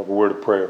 have a word of prayer.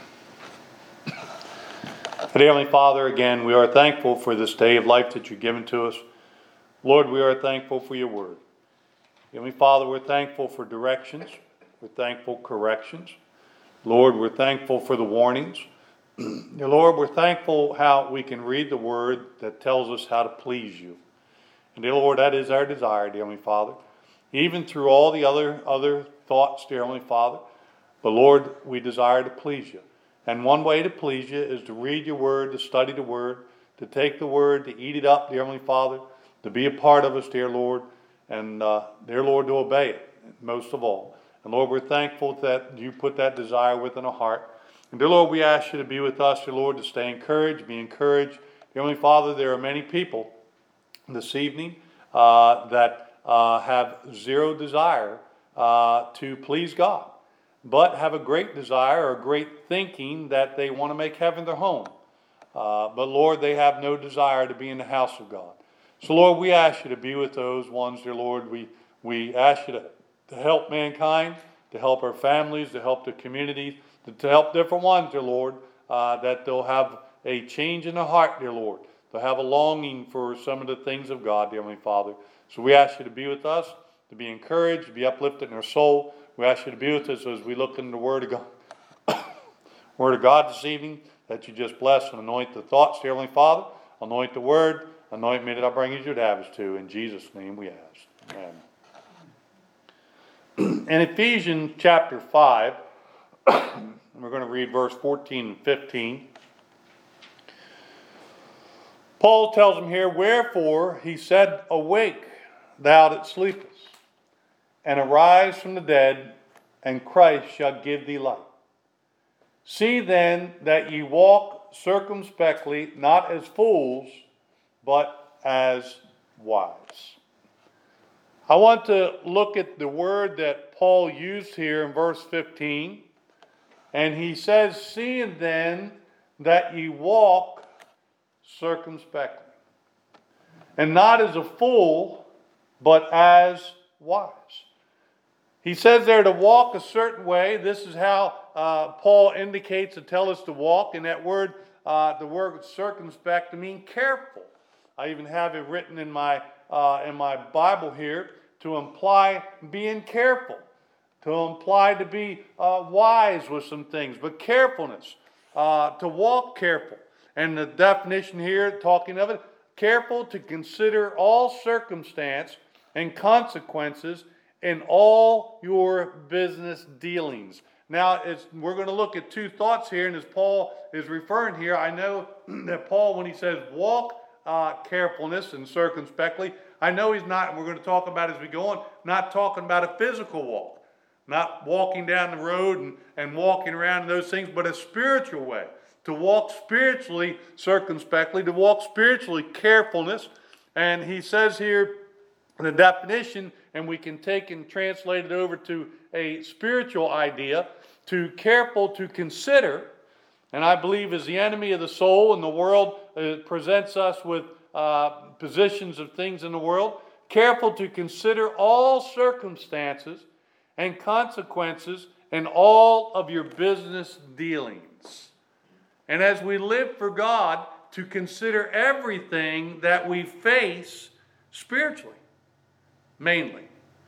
Dear Heavenly Father, again, we are thankful for this day of life that you've given to us. Lord, we are thankful for your word. Heavenly Father, we're thankful for directions. We're thankful for corrections. Lord, we're thankful for the warnings. Dear Lord, we're thankful how we can read the word that tells us how to please you. And dear Lord, that is our desire, dear Heavenly Father. Even through all the other thoughts, dear Heavenly Father. But Lord, we desire to please you. And one way to please you is to read your word, to study the word, to take the word, to eat it up, dear Heavenly Father, to be a part of us, dear Lord, and dear Lord, to obey it, most of all. And Lord, we're thankful that you put that desire within our heart. And dear Lord, we ask you to be with us, dear Lord, to stay encouraged, be encouraged. Dear Heavenly Father, there are many people this evening that have zero desire to please God, but have a great desire or great thinking that they want to make heaven their home. But Lord, they have no desire to be in the house of God. So Lord, we ask you to be with those ones, dear Lord. We ask you to help mankind, to help our families, to help the community, to help different ones, dear Lord, that they'll have a change in the heart, dear Lord. They'll have a longing for some of the things of God, dear Heavenly Father. So we ask you to be with us, to be encouraged, to be uplifted in our soul. We ask you to be with us as we look into the Word of God. Word of God this evening, that you just bless and anoint the thoughts, dear Heavenly Father. Anoint the Word. Anoint me that I bring you your davers to. In Jesus' name we ask. Amen. In Ephesians chapter 5, we're going to read verse 14 and 15. Paul tells them here, "Wherefore he said, Awake, thou that sleepest, and arise from the dead, and Christ shall give thee light. See then that ye walk circumspectly, not as fools, but as wise." I want to look at the word that Paul used here in verse 15. And he says, "Seeing then that ye walk circumspectly, and not as a fool, but as wise." He says there to walk a certain way. This is how Paul indicates to tell us to walk. And that word, the word circumspect, to mean careful. I even have it written in my Bible here to imply being careful, to imply to be wise with some things, but carefulness, to walk careful. And the definition here, talking of it, careful to consider all circumstance and consequences in all your business dealings. Now, we're going to look at two thoughts here, and as Paul is referring here, I know that Paul, when he says walk carefulness and circumspectly, I know he's not, and we're going to talk about as we go on, not talking about a physical walk, not walking down the road and walking around and those things, but a spiritual way. To walk spiritually circumspectly, to walk spiritually carefulness. And he says here the definition, and we can take and translate it over to a spiritual idea, to careful to consider, and I believe is the enemy of the soul, and the world presents us with positions of things in the world. Careful to consider all circumstances and consequences in all of your business dealings. And as we live for God, to consider everything that we face spiritually, mainly.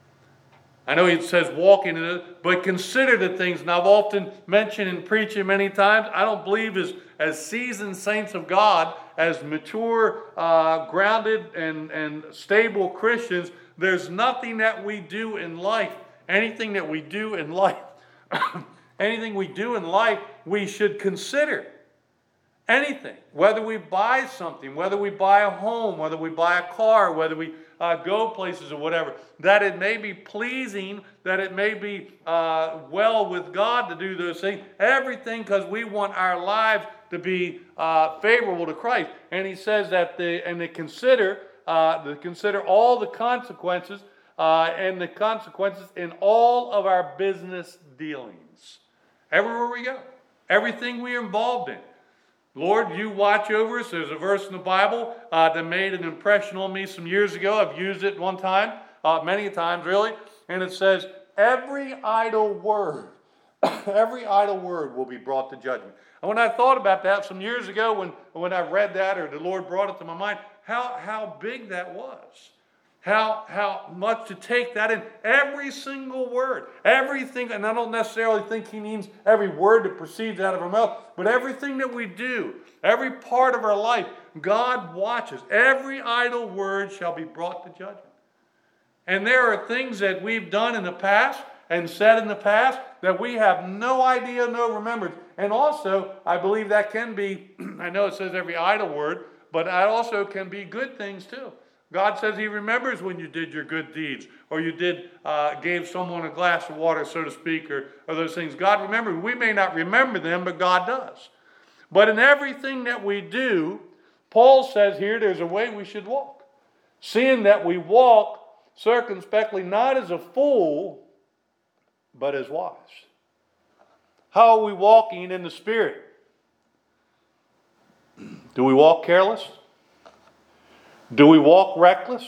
I know he says walking in it, but consider the things. And I've often mentioned and preached many times, I don't believe as seasoned saints of God, as mature, grounded, and stable Christians, there's nothing that we do in life, anything that we do in life, anything we do in life, we should consider. Anything, whether we buy something, whether we buy a home, whether we buy a car, whether we go places or whatever, that it may be pleasing, that it may be well with God to do those things. Everything, because we want our lives to be favorable to Christ. And he says that to consider all the consequences and the consequences in all of our business dealings. Everywhere we go, everything we are involved in. Lord, you watch over us. There's a verse in the Bible that made an impression on me some years ago. I've used it one time, many times really. And it says, every idle word Every idle word will be brought to judgment. And when I thought about that some years ago, when I read that, or the Lord brought it to my mind, how big that was. How much to take that in. Every single word. Everything, and I don't necessarily think he means every word that proceeds out of our mouth, but everything that we do, every part of our life, God watches. Every idle word shall be brought to judgment. And there are things that we've done in the past and said in the past that we have no idea, no remembrance. And also, I believe that can be, I know it says every idle word, but that also can be good things too. God says he remembers when you did your good deeds, or you gave someone a glass of water, so to speak, or those things. God remembers. We may not remember them, but God does. But in everything that we do, Paul says here there's a way we should walk. Seeing that we walk circumspectly, not as a fool, but as wise. How are we walking in the Spirit? Do we walk careless? Do we walk reckless?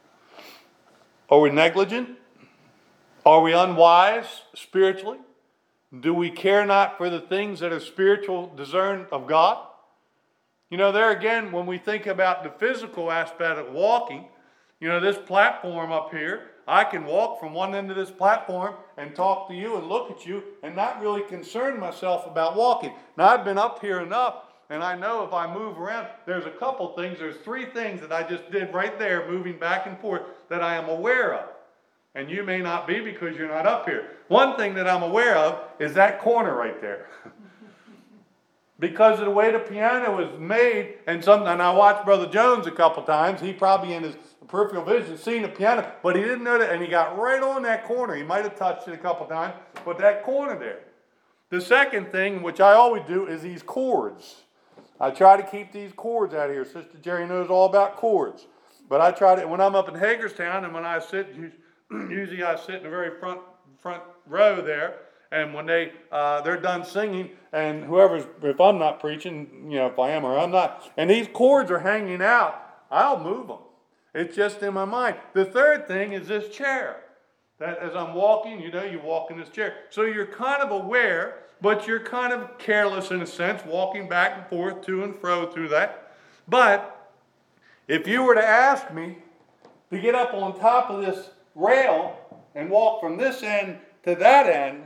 Are we negligent? Are we unwise spiritually? Do we care not for the things that are spiritual, discerned of God? You know, there again, when we think about the physical aspect of walking, you know, this platform up here, I can walk from one end of this platform and talk to you and look at you and not really concern myself about walking. Now, I've been up here enough, and I know if I move around, there's a couple things, there's 3 things that I just did right there, moving back and forth, that I am aware of. And you may not be because you're not up here. One thing that I'm aware of is that corner right there. Because of the way the piano is made, and I watched Brother Jones a couple times, he probably in his peripheral vision seen the piano, but he didn't know that, and he got right on that corner. He might have touched it a couple times, but that corner there. The second thing, which I always do, is these chords. I try to keep these chords out of here. Sister Jerry knows all about chords. But I try to, when I'm up in Hagerstown, and when I sit, usually I sit in the very front row there, and when they're done singing, and if I'm not preaching, you know, if I am or I'm not, and these chords are hanging out, I'll move them. It's just in my mind. The third thing is this chair. That as I'm walking, you know, you walk in this chair. So you're kind of aware, but you're kind of careless in a sense, walking back and forth, to and fro through that. But if you were to ask me to get up on top of this rail and walk from this end to that end,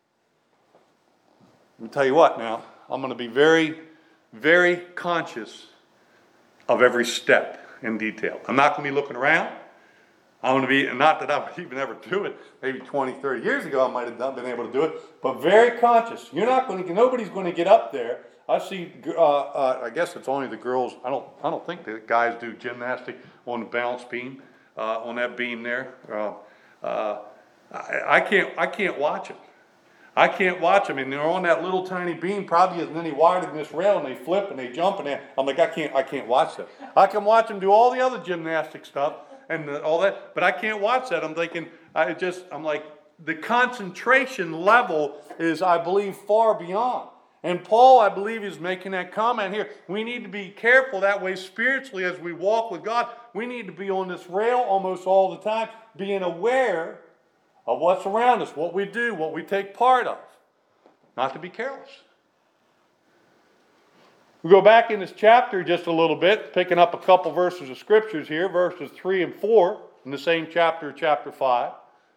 let me tell you what now, I'm going to be very, very conscious of every step in detail. I'm not going to be looking around. I'm going to be, and not that I would even ever do it, maybe 20, 30 years ago I might have been able to do it, but very conscious. Nobody's going to get up there. I see, I guess it's only the girls. I don't think the guys do gymnastic on the balance beam, on that beam there. I can't watch it. I can't watch them, and they're on that little tiny beam, probably isn't any wider than this rail, and they flip and they jump, and I'm like, I can't watch that. I can watch them do all the other gymnastic stuff and all that, but I can't watch that. I'm thinking, I'm like, the concentration level is, I believe, far beyond. And Paul, I believe, is making that comment here. We need to be careful that way spiritually as we walk with God. We need to be on this rail almost all the time, being aware of what's around us, what we do, what we take part of. Not to be careless. We go back in this chapter just a little bit, picking up a couple verses of scriptures here, verses 3 and 4 in the same chapter, chapter 5.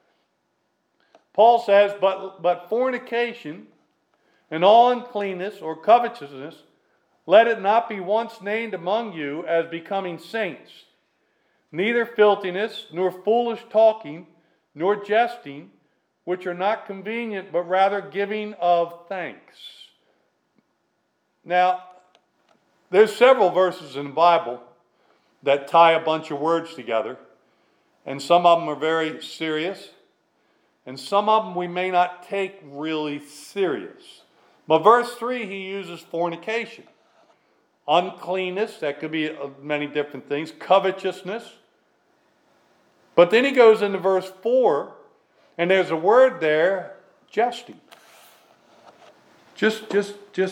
Paul says, but fornication and all uncleanness or covetousness, let it not be once named among you as becoming saints, neither filthiness, nor foolish talking, nor jesting, which are not convenient, but rather giving of thanks. Now, there's several verses in the Bible that tie a bunch of words together, and some of them are very serious, and some of them we may not take really serious. But verse 3, he uses fornication. Uncleanness, that could be many different things. Covetousness. But then he goes into verse 4, and there's a word there, jesting. Just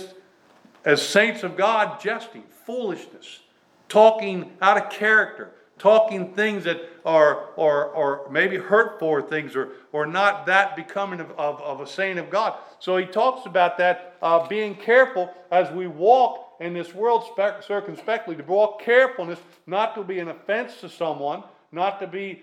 as saints of God, jesting, foolishness, talking out of character, talking things that are maybe hurtful things, or not that becoming of a saint of God. So he talks about that, being careful as we walk in this world circumspectly, to walk carefulness, not to be an offense to someone, not to be,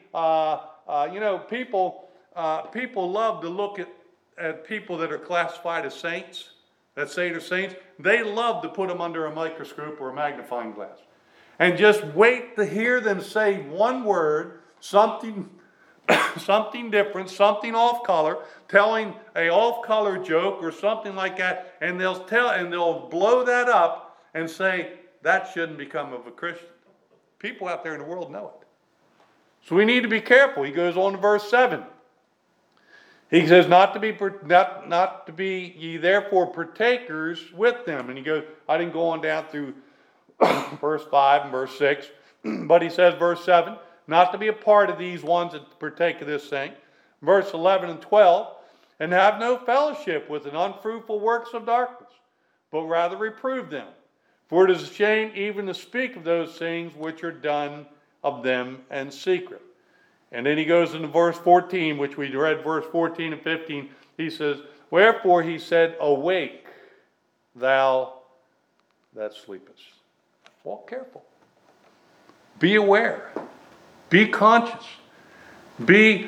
people love to look at people that are classified as saints, that say they're saints. They love to put them under a microscope or a magnifying glass. And just wait to hear them say one word, something something different, something off color, telling a off color joke or something like that, and they'll blow that up and say that shouldn't become of a Christian. People out there in the world know it. So we need to be careful. He goes on to verse 7. He says, not to be ye therefore partakers with them. And he goes, I didn't go on down through verse 5 and verse 6, but he says, verse 7, not to be a part of these ones that partake of this thing. Verse 11 and 12, and have no fellowship with the unfruitful works of darkness, but rather reprove them. For it is a shame even to speak of those things which are done of them in secret. And then he goes into verse 14, which we read, verse 14 and 15. He says, wherefore he said, awake, thou that sleepest. Walk careful. Be aware. Be conscious. Be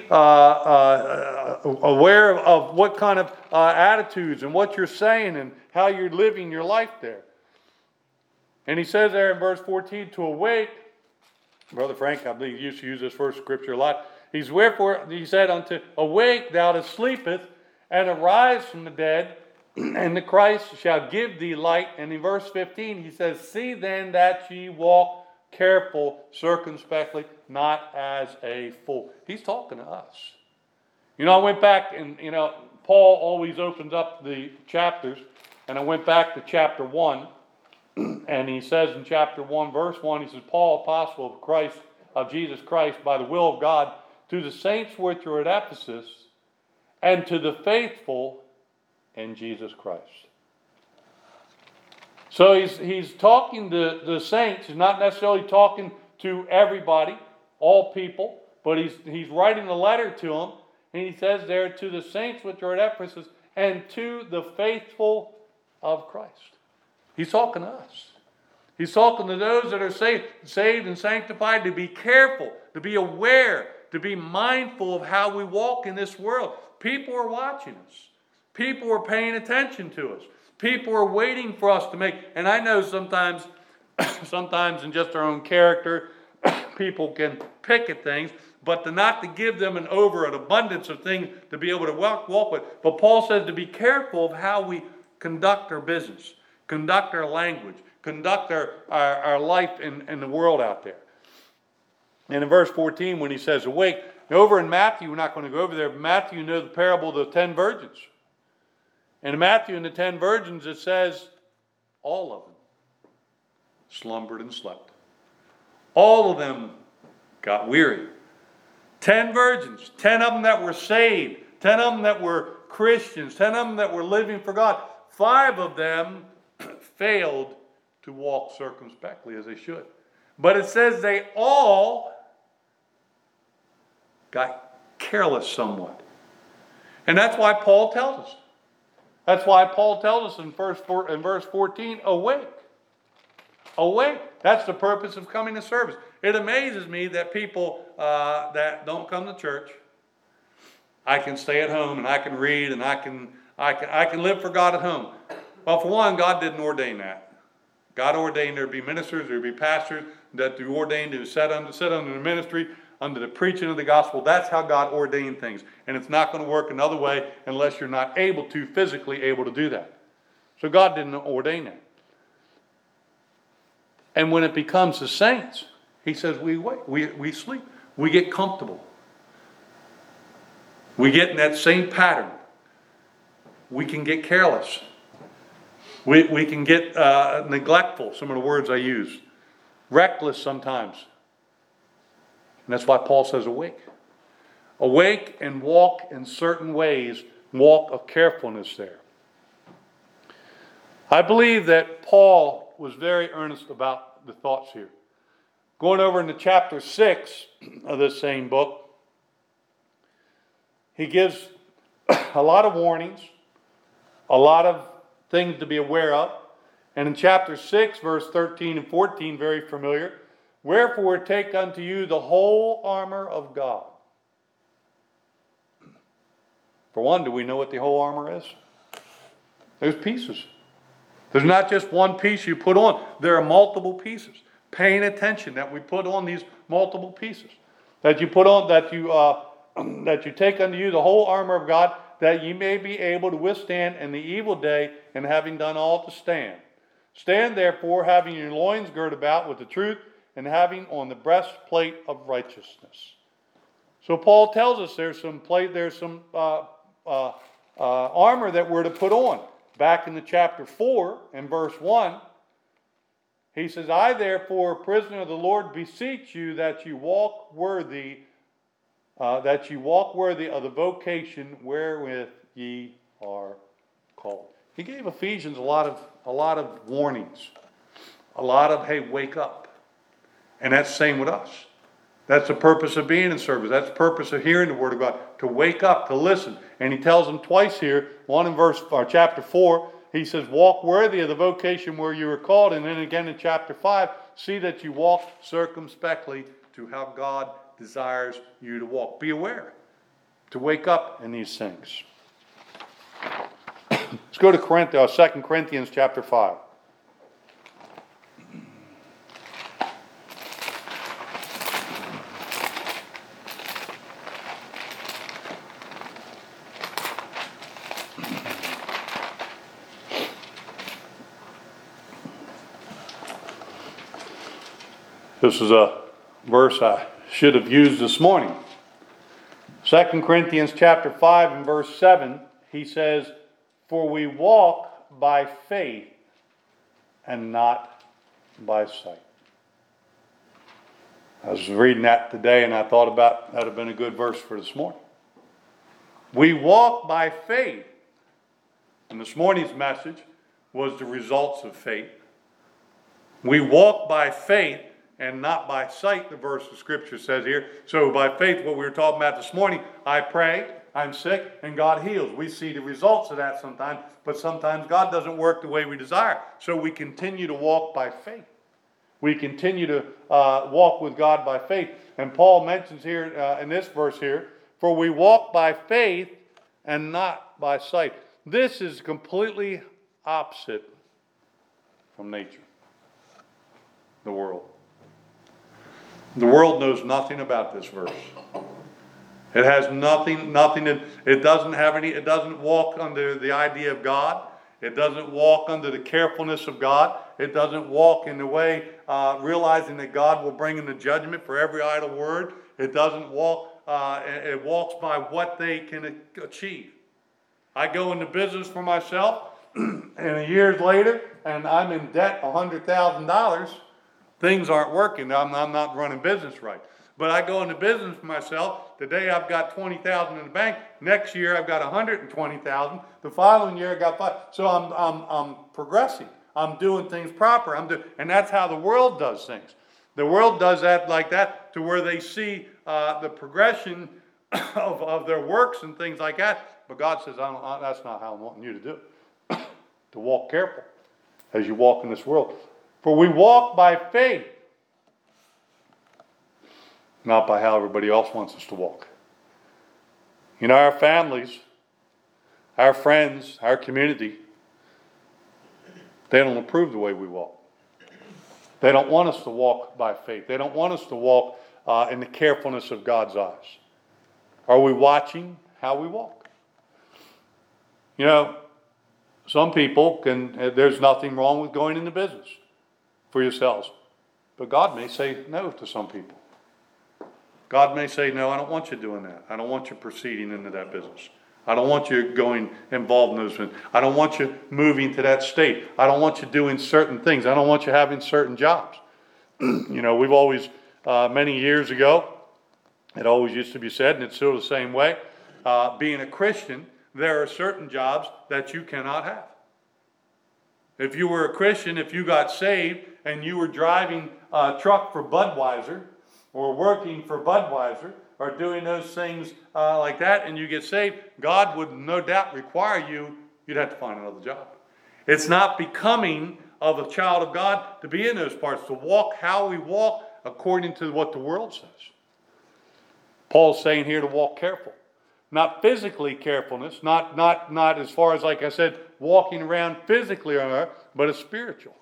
aware of what kind of attitudes and what you're saying and how you're living your life there. And he says there in verse 14, to awake, Brother Frank, I believe, used to use this first scripture a lot. Wherefore, he said unto, awake, thou that sleepest, and arise from the dead, and the Christ shall give thee light. And in verse 15, he says, see then that ye walk careful, circumspectly, not as a fool. He's talking to us. I went back and, Paul always opens up the chapters, and I went back to chapter 1, and he says in chapter 1, verse 1, he says, Paul, apostle of Jesus Christ, by the will of God, to the saints which are at Ephesus, and to the faithful in Jesus Christ. So he's talking to the saints. He's not necessarily talking to everybody, all people, but he's writing a letter to them, and he says there, to the saints which are at Ephesus, and to the faithful of Christ. He's talking to us. He's talking to those that are saved and sanctified, to be careful, to be aware, to be mindful of how we walk in this world. People are watching us. People are paying attention to us. People are waiting for us to make, and I know sometimes in just our own character, people can pick at things, but not to give them an abundance of things to be able to walk with. But Paul says to be careful of how we conduct our business, conduct our language, conduct our life in the world out there. And in verse 14, when he says awake, over in Matthew, we're not going to go over there, but Matthew, you know the parable of the 10 virgins. And in Matthew, in the 10 virgins, it says all of them slumbered and slept. All of them got weary. 10 virgins, 10 of them that were saved, 10 of them that were Christians, 10 of them that were living for God. 5 of them failed to walk circumspectly as they should. But it says they all got careless somewhat. And that's why Paul tells us. That's why Paul tells us in verse 14, awake. Awake. That's the purpose of coming to service. It amazes me that people that don't come to church, I can stay at home and I can read and I can live for God at home. Well, for one, God didn't ordain that. God ordained there be ministers, there be pastors that are ordained to sit under the ministry, under the preaching of the gospel. That's how God ordained things. And it's not going to work another way unless you're not physically able to do that. So God didn't ordain that. And when it becomes the saints, he says we wait, we sleep, we get comfortable. We get in that same pattern. We can get careless. We can get neglectful, some of the words I use. Reckless sometimes. And that's why Paul says awake. Awake and walk in certain ways, walk of carefulness there. I believe that Paul was very earnest about the thoughts here. Going over into chapter 6 of this same book, he gives a lot of warnings, a lot of things to be aware of. And in chapter 6, verse 13 and 14, very familiar. Wherefore take unto you the whole armor of God. For one, do we know what the whole armor is? There's pieces. There's not just one piece you put on. There are multiple pieces. Paying attention that we put on these multiple pieces. That you put on, that you take unto you the whole armor of God, that ye may be able to withstand in the evil day, and having done all to stand. Stand therefore, having your loins girt about with the truth, and having on the breastplate of righteousness. So Paul tells us there's some armor that we're to put on. Back in the chapter 4 and verse 1, he says, I therefore, a prisoner of the Lord, beseech you that you walk worthy of the vocation wherewith ye are called. He gave Ephesians a lot of warnings, a lot of, hey, wake up. And that's the same with us. That's the purpose of being in service. That's the purpose of hearing the Word of God, to wake up, to listen. And he tells them twice here, one in chapter 4, he says, walk worthy of the vocation where you were called. And then again in chapter 5, see that you walk circumspectly to how God desires you to walk. Be aware, to wake up in these things. Let's go to 2 Corinthians chapter 5. This is a verse I should have used this morning. 2 Corinthians chapter 5 and verse 7, he says, for we walk by faith and not by sight. I was reading that today and I thought about that would have been a good verse for this morning. We walk by faith. And this morning's message was the results of faith. We walk by faith and not by sight, the verse of Scripture says here. So by faith, what we were talking about this morning, I pray, I'm sick, and God heals. We see the results of that sometimes, but sometimes God doesn't work the way we desire. So we continue to walk by faith. We continue to walk with God by faith. And Paul mentions here in this verse here, for we walk by faith and not by sight. This is completely opposite from nature, the world. The world knows nothing about this verse. It has nothing, it doesn't walk under the idea of God. It doesn't walk under the carefulness of God. It doesn't walk in the way, realizing that God will bring in the judgment for every idle word. It doesn't walk, it walks by what they can achieve. I go into business for myself, and years later, and I'm in debt $100,000, things aren't working. I'm not running business right. But I go into business for myself. Today I've got $20,000 in the bank. Next year I've got $120,000. The following year I got $5,000. So I'm progressing. I'm doing things proper. And that's how the world does things. The world does that like that, to where they see the progression of their works and things like that. But God says, that's not how I'm wanting you to do it. To walk careful as you walk in this world. For we walk by faith, not by how everybody else wants us to walk. You know, our families, our friends, our community, they don't approve the way we walk. They don't want us to walk by faith. They don't want us to walk in the carefulness of God's eyes. Are we watching how we walk? You know, some people there's nothing wrong with going into business for yourselves. But God may say no to some people. God may say, no, I don't want you doing that. I don't want you proceeding into that business. I don't want you going involved in those things. I don't want you moving to that state. I don't want you doing certain things. I don't want you having certain jobs. You know, we've always, many years ago, it always used to be said, and it's still the same way, being a Christian, there are certain jobs that you cannot have. If you were a Christian, if you got saved, and you were driving a truck for Budweiser, or working for Budweiser, or doing those things like that, and you get saved, God would no doubt require you'd have to find another job. It's not becoming of a child of God to be in those parts, to walk how we walk according to what the world says. Paul's saying here to walk careful. Not physically carefulness, not as far as, like I said, walking around physically, but it's spiritual.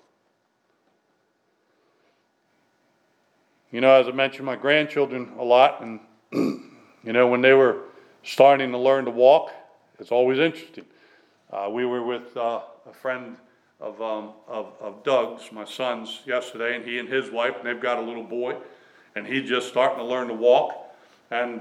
You know, as I mentioned, my grandchildren a lot, and you know, when they were starting to learn to walk, it's always interesting. We were with a friend of Doug's, my son's, yesterday, and he and his wife, and they've got a little boy, and he's just starting to learn to walk, and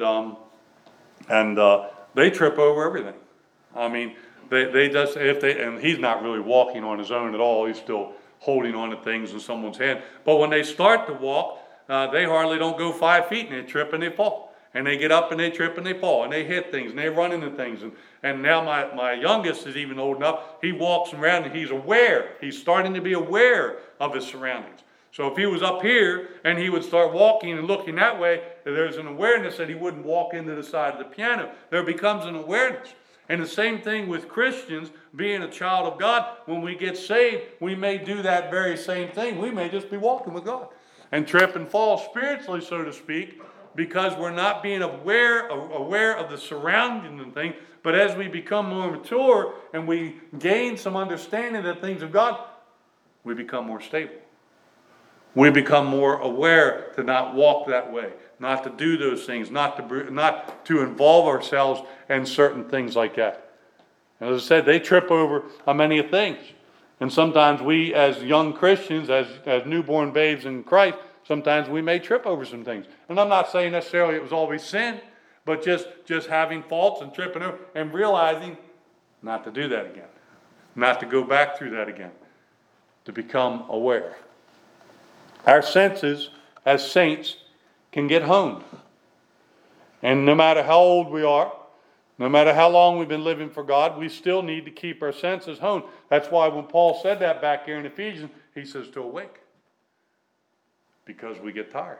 they trip over everything. I mean, they just, and he's not really walking on his own at all. He's still holding on to things in someone's hand. But when they start to walk, they hardly don't go 5 feet, and they trip and they fall. And they get up and they trip and they fall, and they hit things, and they run into things. And now my youngest is even old enough, he walks around and he's aware. He's starting to be aware of his surroundings. So if he was up here and he would start walking and looking that way, there's an awareness that he wouldn't walk into the side of the piano. There becomes an awareness. And the same thing with Christians, being a child of God. When we get saved, we may do that very same thing. We may just be walking with God and trip and fall spiritually, so to speak, because we're not being aware of the surroundings and things. But as we become more mature and we gain some understanding of the things of God, we become more stable. We become more aware to not walk that way, not to do those things, not to involve ourselves in certain things like that. And as I said, they trip over many things. And sometimes we, as young Christians, as newborn babes in Christ, sometimes we may trip over some things. And I'm not saying necessarily it was always sin, but just having faults and tripping over and realizing not to do that again, not to go back through that again, to become aware. Our senses as saints can get honed. And no matter how old we are, no matter how long we've been living for God, we still need to keep our senses honed. That's why when Paul said that back here in Ephesians, he says to awake. Because we get tired.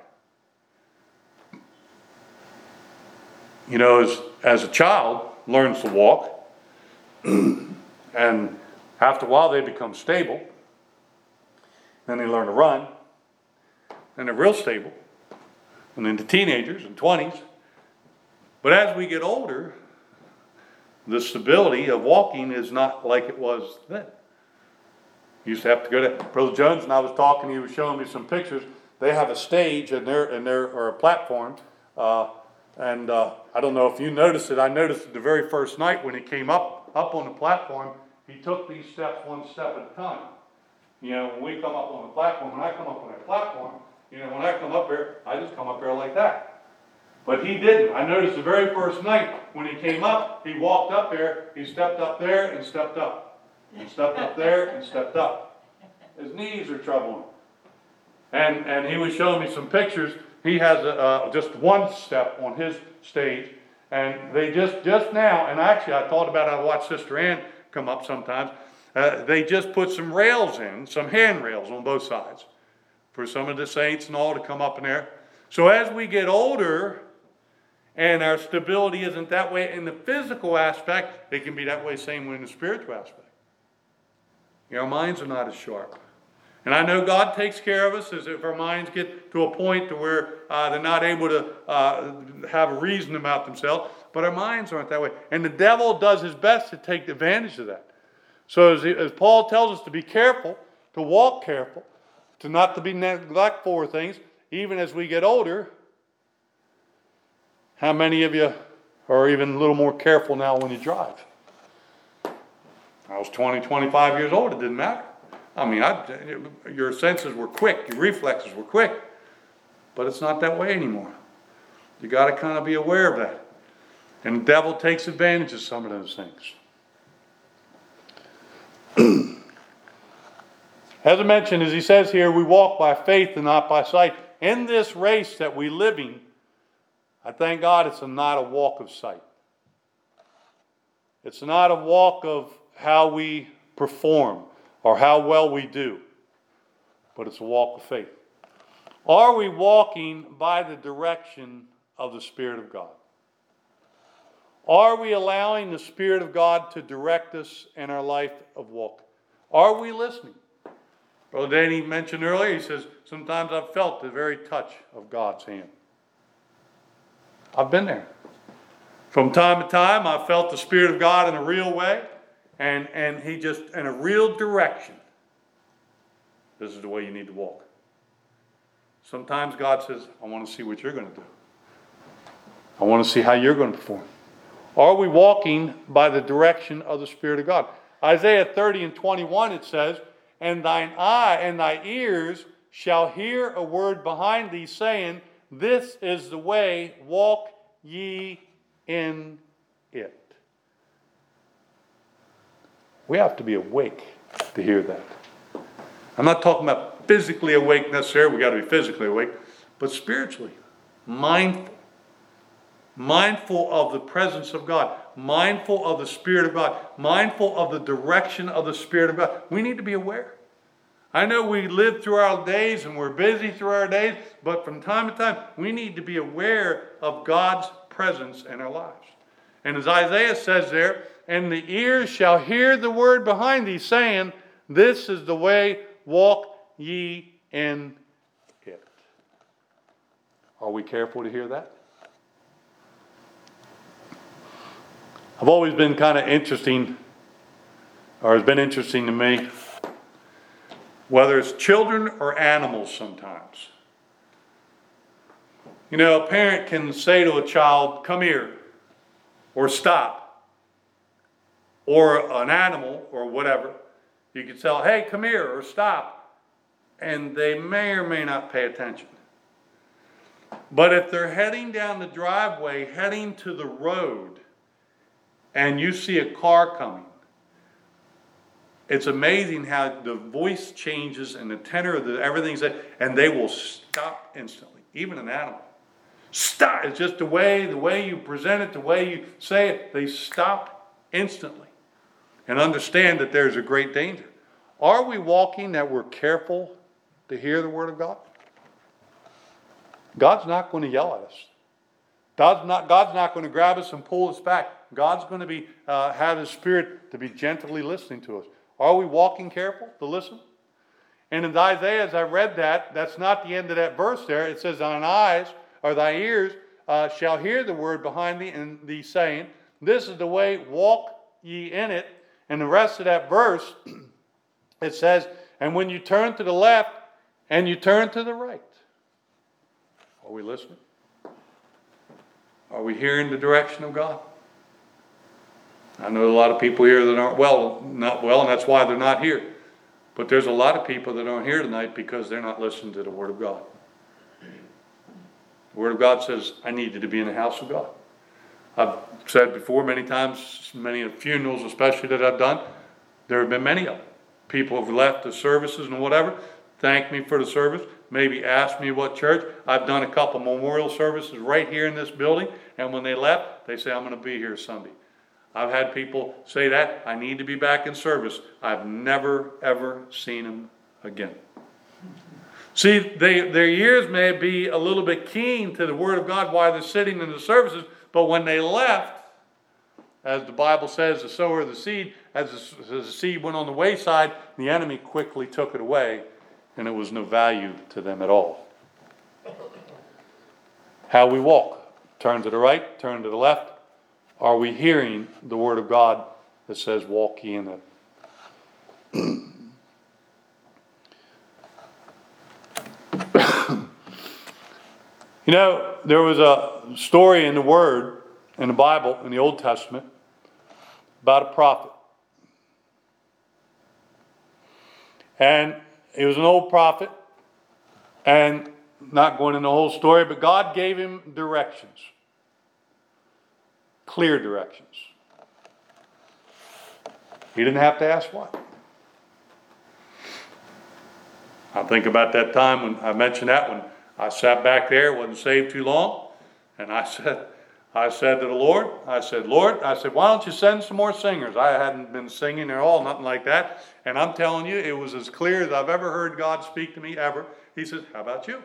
You know, as a child learns to walk, and after a while they become stable, then they learn to run, and they're real stable, and then the teenagers and 20s. But as we get older, the stability of walking is not like it was then. You used to have to go to Brother Jones, and I was talking, he was showing me some pictures. They have a stage or a platform, and I don't know if you noticed it. I noticed it the very first night when he came up on the platform. He took these steps one step at a time. You know, when we come up on the platform, when I come up on that platform, you know, when I come up here, I just come up here like that. But he didn't. I noticed the very first night when he came up, he walked up there, he stepped up there and stepped up, and stepped up there and stepped up. His knees are troubling. And he was showing me some pictures. He has just one step on his stage, and they just now, and actually I thought about it, I watch Sister Ann come up sometimes, they just put some rails in, some handrails on both sides for some of the saints and all to come up in there. So as we get older and our stability isn't that way in the physical aspect, it can be that way same way in the spiritual aspect. You know, our minds are not as sharp. And I know God takes care of us as if our minds get to a point to where they're not able to have a reason about themselves, but our minds aren't that way. And the devil does his best to take advantage of that. So as Paul tells us to be careful, to walk careful, to not to be neglectful of things, even as we get older, how many of you are even a little more careful now when you drive? I was 20, 25 years old, it didn't matter. I mean, your senses were quick, your reflexes were quick, but it's not that way anymore. You got to kind of be aware of that. And the devil takes advantage of some of those things. As I mentioned, as he says here, we walk by faith and not by sight. In this race that we're living, I thank God it's not a walk of sight. It's not a walk of how we perform or how well we do. but it's a walk of faith. Are we walking by the direction of the Spirit of God? Are we allowing the Spirit of God to direct us in our life of walk? Are we listening? Brother Danny mentioned earlier, he says, sometimes I've felt the very touch of God's hand. I've been there. From time to time, I've felt the Spirit of God in a real way, and He just, in a real direction. This is the way you need to walk. Sometimes God says, I want to see what you're going to do. I want to see how you're going to perform. Are we walking by the direction of the Spirit of God? Isaiah 30:21, it says, and thine eye and thy ears shall hear a word behind thee, saying, this is the way, walk ye in it. We have to be awake to hear that. I'm not talking about physically awake necessarily. We've got to be physically awake, but spiritually, mindful of the presence of God, mindful of the Spirit of God, mindful of the direction of the Spirit of God. We need to be aware. I know we live through our days and we're busy through our days, but from time to time, we need to be aware of God's presence in our lives. And as Isaiah says there, and the ears shall hear the word behind thee, saying, this is the way, walk ye in it. Are we careful to hear that? I've always been kind of interesting, or it's been interesting to me, whether it's children or animals sometimes. You know, a parent can say to a child, come here, or stop, or an animal, or whatever. You can tell, hey, come here, or stop, and they may or may not pay attention. But if they're heading down the driveway, heading to the road, and you see a car coming, it's amazing how the voice changes and the tenor of everything said, and they will stop instantly. Even an animal. Stop. It's just the way you present it, the way you say it, they stop instantly and understand that there's a great danger. Are we walking that we're careful to hear the Word of God? God's not going to yell at us. God's not going to grab us and pull us back. God's going to have His Spirit to be gently listening to us. Are we walking careful to listen? And in Isaiah, as I read that, that's not the end of that verse there. It says, thine eyes or thy ears shall hear the word behind thee, and thee saying, this is the way, walk ye in it. And the rest of that verse, it says, and when you turn to the left and you turn to the right. Are we listening? Are we hearing the direction of God? I know a lot of people here that aren't not well, and that's why they're not here. But there's a lot of people that aren't here tonight because they're not listening to the Word of God. The Word of God says, I need you to be in the house of God. I've said before many times, many funerals especially that I've done, there have been many of them. People have left the services and whatever, thanked me for the service, maybe asked me what church. I've done a couple memorial services right here in this building, and when they left, they say, I'm going to be here Sunday. I've had people say that, I need to be back in service. I've never, ever seen them again. See, their ears may be a little bit keen to the Word of God while they're sitting in the services, but when they left, as the Bible says, the sower of the seed, as the seed went on the wayside, the enemy quickly took it away, and it was no value to them at all. How we walk. Turn to the right, turn to the left. Are we hearing the Word of God that says, walk ye in it? You know, there was a story in the Word, in the Bible, in the Old Testament, about a prophet. And he was an old prophet, and not going into the whole story, but God gave him directions. Clear directions. He didn't have to ask why. I think about that time when I mentioned that when I sat back there, wasn't saved too long, and I said, I said to the Lord, Lord, why don't you send some more singers? I hadn't been singing at all, nothing like that. And I'm telling you, it was as clear as I've ever heard God speak to me ever. He says, how about you?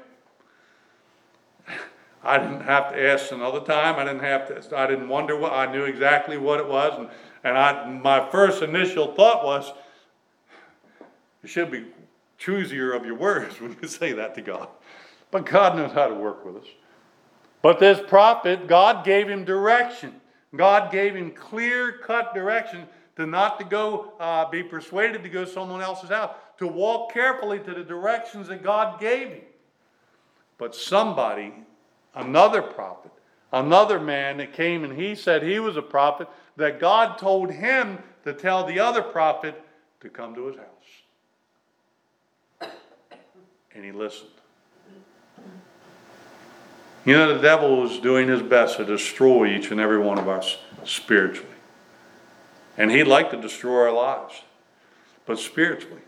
I didn't have to ask another time. I didn't wonder what, I knew exactly what it was. And my first initial thought was, you should be choosier of your words when you say that to God. But God knows how to work with us. But this prophet, God gave him direction. God gave him clear-cut direction to not to go be persuaded to go to someone else's house, to walk carefully to the directions that God gave him. But somebody, another prophet, another man that came and he said he was a prophet, that God told him to tell the other prophet to come to his house. And he listened. You know, the devil is doing his best to destroy each and every one of us spiritually. And he'd like to destroy our lives. But spiritually.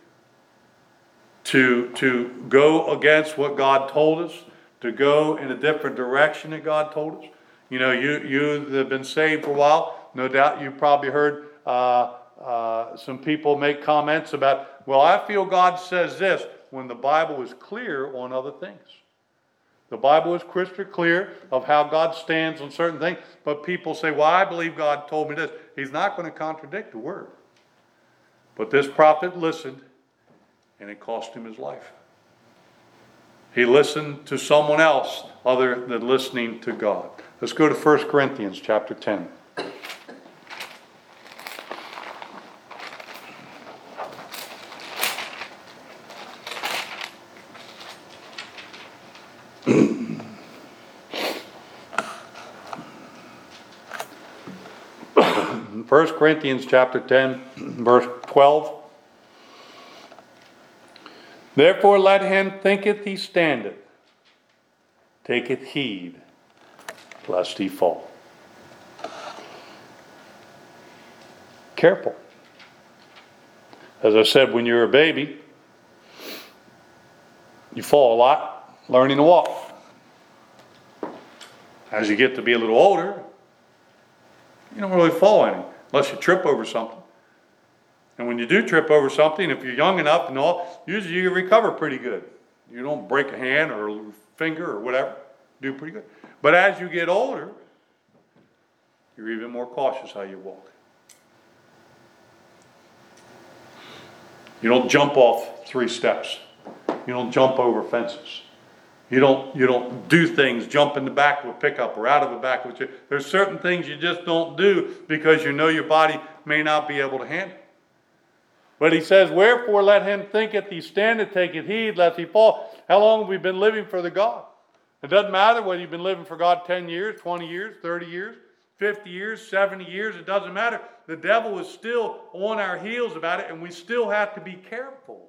To go against what God told us, to go in a different direction that God told us. You know, you that have been saved for a while, no doubt you've probably heard some people make comments about, well, I feel God says this, when the Bible is clear on other things. The Bible is crystal clear of how God stands on certain things, but people say, well, I believe God told me this. He's not going to contradict the word. But this prophet listened, and it cost him his life. He listened to someone else other than listening to God. Let's go to 1 Corinthians chapter 10. 1 Corinthians chapter 10, verse 12. Therefore let him thinketh he standeth, taketh heed, lest he fall. Careful. As I said, when you're a baby, you fall a lot learning to walk. As you get to be a little older, you don't really fall any, unless you trip over something. And when you do trip over something, if you're young enough and all, usually you recover pretty good. You don't break a hand or a finger or whatever. Do pretty good. But as you get older, you're even more cautious how you walk. You don't jump off 3 steps. You don't jump over fences. You don't do things, jump in the back of a pickup or out of the back of a chair. There's certain things you just don't do because you know your body may not be able to handle. But he says, wherefore let him thinketh he standeth, taketh heed, lest he fall. How long have we been living for the God? It doesn't matter whether you've been living for God 10 years, 20 years, 30 years, 50 years, 70 years. It doesn't matter. The devil is still on our heels about it, and we still have to be careful.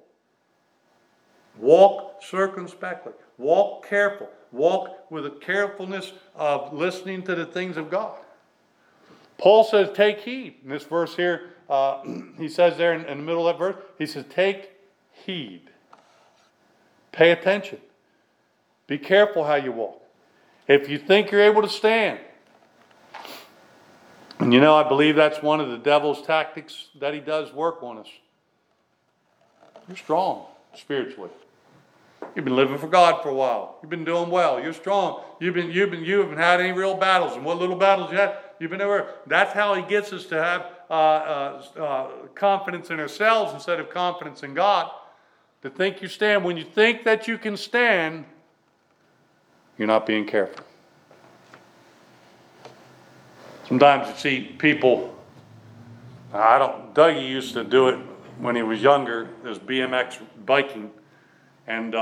Walk circumspectly. Walk careful. Walk with a carefulness of listening to the things of God. Paul says, take heed. In this verse here, he says there in the middle of that verse, he says, take heed. Pay attention. Be careful how you walk. If you think you're able to stand, and you know, I believe that's one of the devil's tactics that he does work on us. You're strong spiritually. You've been living for God for a while. You've been doing well. You're strong. You haven't had any real battles. And what little battles you had, you've been over. That's how he gets us to have confidence in ourselves instead of confidence in God. To think you stand. When you think that you can stand, you're not being careful. Sometimes you see people, Dougie used to do it when he was younger, there's BMX biking, and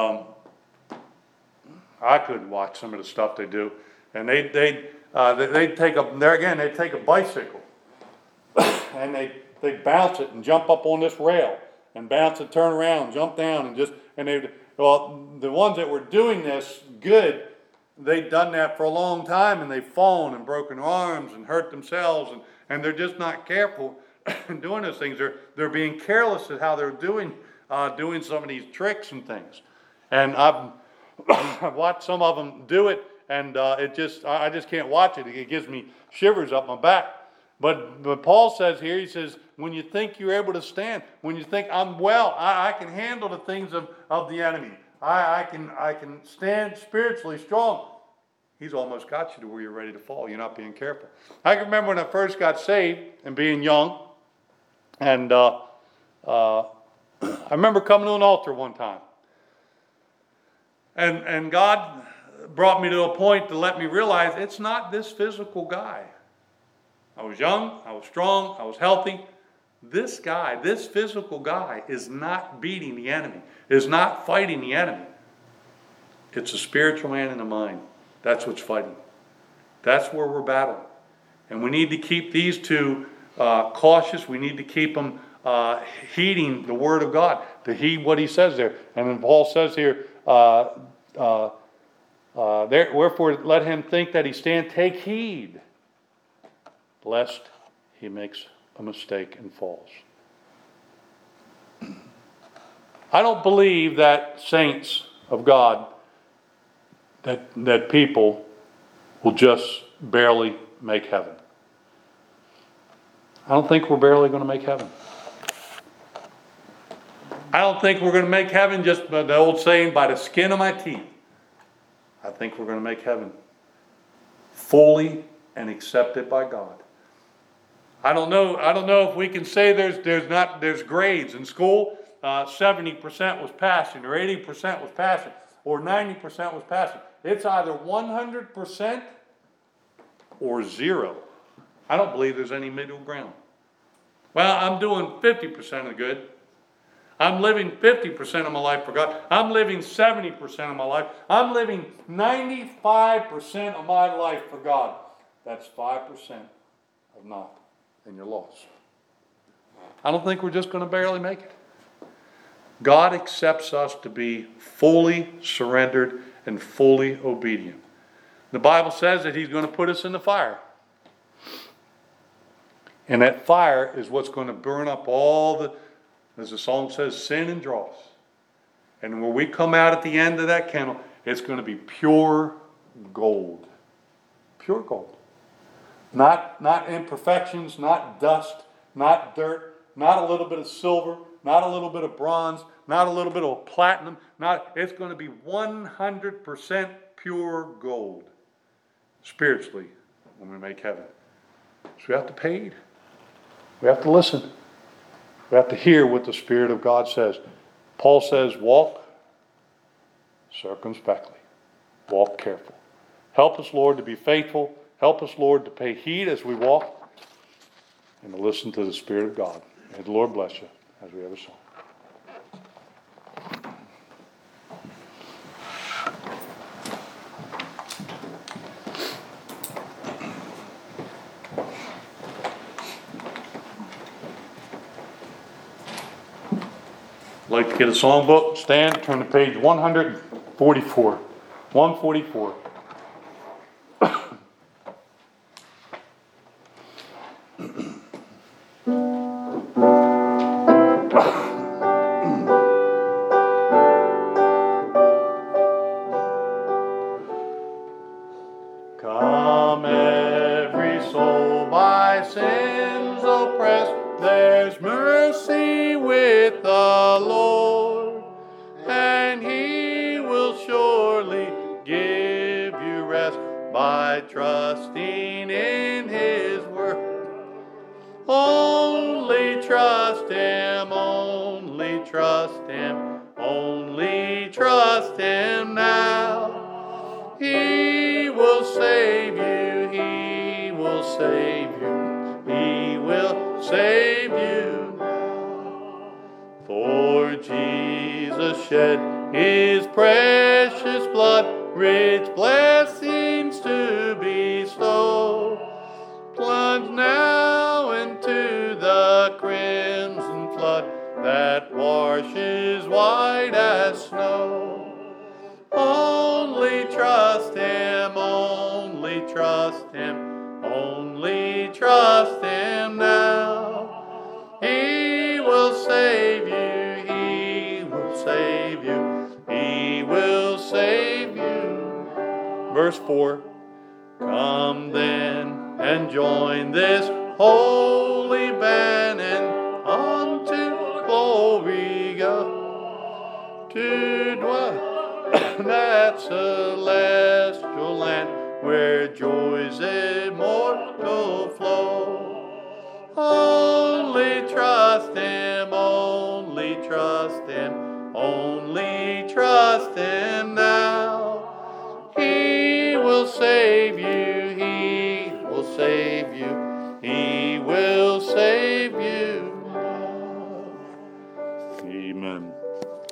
I could watch some of the stuff they do. And they take a bicycle, and they bounce it and jump up on this rail, and bounce it, turn around, jump down, and the ones that were doing this good, they'd done that for a long time, and they've fallen and broken their arms and hurt themselves, and they're just not careful in doing those things. They're being careless at how they're doing some of these tricks and things. And I've watched some of them do it, and I just can't watch it. It gives me shivers up my back. But Paul says here, he says, when you think you're able to stand, when you think I'm well, I can handle the things of the enemy. I can stand spiritually strong. He's almost got you to where you're ready to fall. You're not being careful. I can remember when I first got saved and being young, and I remember coming to an altar one time, and God brought me to a point to let me realize it's not this physical guy. I was young, I was strong, I was healthy. This guy, this physical guy, is not beating the enemy, is not fighting the enemy. It's a spiritual man in the mind. That's what's fighting. That's where we're battling. And we need to keep these two cautious. We need to keep them heeding the Word of God, to heed what he says there. And then Paul says here, wherefore let him think that he stand, take heed, lest he makes a mistake and falls. I don't believe that saints of God, that people will just barely make heaven. I don't think we're barely going to make heaven. I don't think we're going to make heaven just by the old saying, by the skin of my teeth. I think we're going to make heaven fully and accepted by God. I don't know if we can say there's grades in school. 70% was passing, or 80% was passing, or 90% was passing. It's either 100% or 0. I don't believe there's any middle ground. Well, I'm doing 50% of the good. I'm living 50% of my life for God. I'm living 70% of my life. I'm living 95% of my life for God. That's 5% of not, and you're lost. I don't think we're just going to barely make it. God accepts us to be fully surrendered and fully obedient. The Bible says that he's going to put us in the fire. And that fire is what's going to burn up all the, as the song says, sin and dross. And when we come out at the end of that kennel, it's going to be pure gold. Pure gold. Not imperfections, not dust, not dirt, not a little bit of silver, not a little bit of bronze, not a little bit of platinum. It's going to be 100% pure gold spiritually when we make heaven. So we have to pay heed. We have to listen. We have to hear what the Spirit of God says. Paul says, walk circumspectly. Walk careful. Help us, Lord, to be faithful. Help us, Lord, to pay heed as we walk and to listen to the Spirit of God. May the Lord bless you as we have a song. Like to get a songbook, stand, turn to page 144. 144. Come, every soul by sins oppressed, there's mercy with the Lord, and he will surely give you rest by trusting in his word. Only trust him, only trust him, only trust him now. He will save you, he will save you, he will save you now. For Jesus shed his precious blood, rich blessings to bestow. Plunge now into the crimson flood that washes white as snow. Only trust him, only trust him, only trust him now. He will save you, he will save you, he will save you. verse 4. Come then and join this holy band, and unto glory go to dwell that celestial land, where joys immortal flow. Only trust Him, only trust Him, only trust Him now. He will save you